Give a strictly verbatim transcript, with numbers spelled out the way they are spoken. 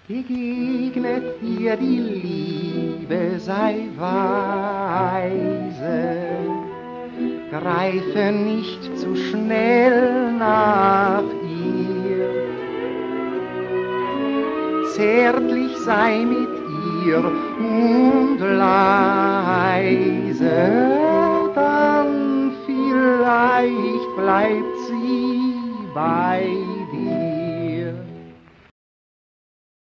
Begegnet ihr die Liebe, sei weise, greife nicht zu schnell nach ihr. Zärtlich sei mit ihr und leise, dann vielleicht bleibt sie bei